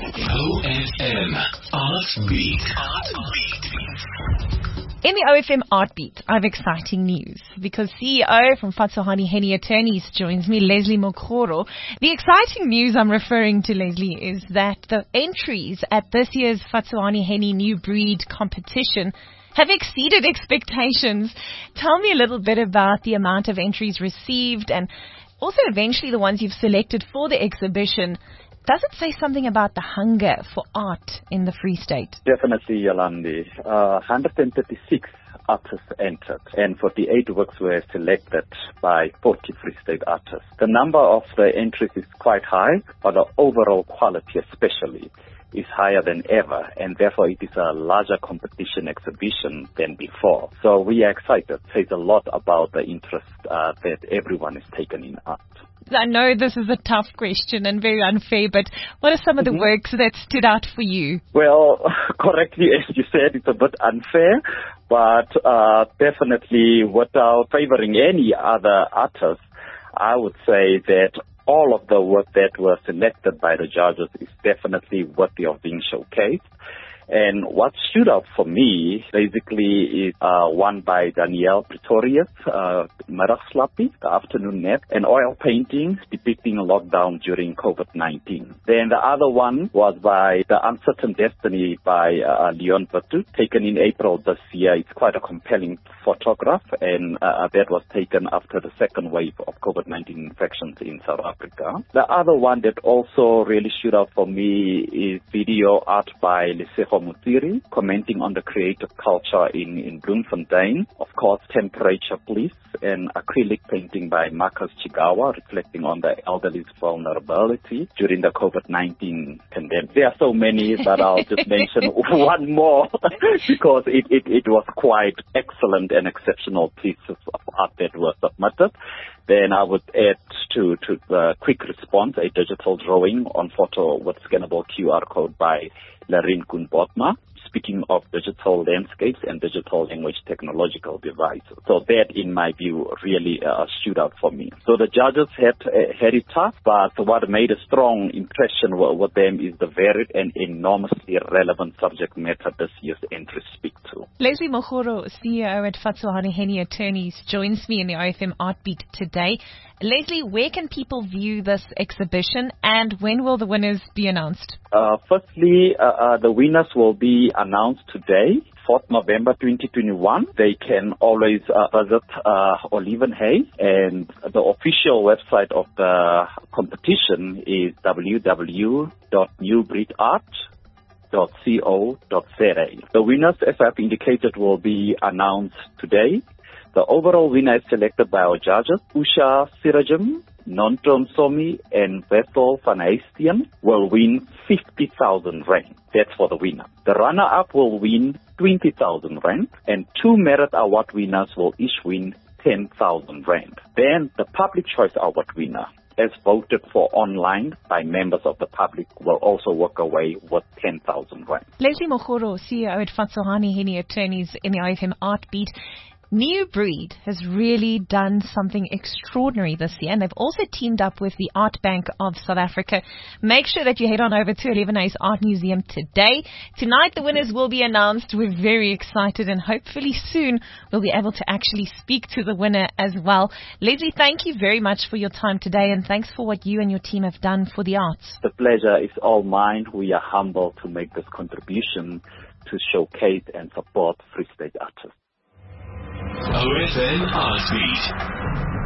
OFM Artbeat. In the OFM Artbeat, I have exciting news because CEO from Fatsohani Henny Attorneys joins me, Leslie Mokgoro. The exciting news I'm referring to, Leslie, is that the entries at this year's Fatsohani Henny New Breed competition have exceeded expectations. Tell me a little bit about the amount of entries received and also eventually the ones you've selected for the exhibition. Does it say something about the hunger for art in the Free State? Definitely, Yolandi. 136 artists entered and 48 works were selected by 40 Free State artists. The number of the entries is quite high, but the overall quality especially is higher than ever, and therefore it is a larger competition exhibition than before. So we are excited. It says a lot about the interest that everyone is taken in art. I know this is a tough question and very unfair, but what are some of the works that stood out for you? Well, correctly, as you said, it's a bit unfair, but definitely without favoring any other artists, I would say that all of the work that were selected by the judges is definitely worthy of being showcased. And what stood out for me basically is one by Danielle Pretorius, Middagslappie, The Afternoon Nap, an oil painting depicting a lockdown during COVID-19. Then the other one was by The Uncertain Destiny by Leon Vertu, taken in April this year. It's quite a compelling photograph, and that was taken after the second wave of COVID-19 infections in South Africa. The other one that also really stood out for me is video art by Lesego Mutiri, commenting on the creative culture in Bloemfontein. Of course, Temperature Please, an acrylic painting by Marcus Chigawa, reflecting on the elderly's vulnerability during the COVID-19 pandemic. There are so many, but I'll just mention one more because it was quite excellent and exceptional pieces of art that were submitted. Then I would add to the quick response, a digital drawing on photo with scannable QR code by Larine Kunbotma, speaking of digital landscapes and digital language technological devices. So that, in my view, really stood out for me. So the judges had it tough, but what made a strong impression with them is the varied and enormously relevant subject matter this year's entries speak to. Leslie Mokgoro, CEO at Fatsohani Henny Attorneys, joins me in the OFM Artbeat today. Leslie, where can people view this exhibition and when will the winners be announced? Firstly, the winners will be announced today, 4th November 2021. They can always visit Olivenhay, and the official website of the competition is www.newbreedart.co.za. The winners, as I've indicated, will be announced today. The overall winner is selected by our judges. Usha Sirajam, Nontom Somi, and Bethel van Heestien will win 50,000 rand. That's for the winner. The runner-up will win 20,000 rand, and 2 merit award winners will each win 10,000 rand. Then the public choice award winner, as voted for online by members of the public, will also walk away with 10,000 rand. Leslie Mokgoro, CEO at Fatsohani Henny Attorneys in the OFM Artbeat. New Breed has really done something extraordinary this year, and they've also teamed up with the Art Bank of South Africa. Make sure that you head on over to Olivenhay's Art Museum today. Tonight the winners will be announced. We're very excited, and hopefully soon we'll be able to actually speak to the winner as well. Leslie, thank you very much for your time today, and thanks for what you and your team have done for the arts. The pleasure is all mine. We are humbled to make this contribution to showcase and support Free State artists. OFM Artbeat.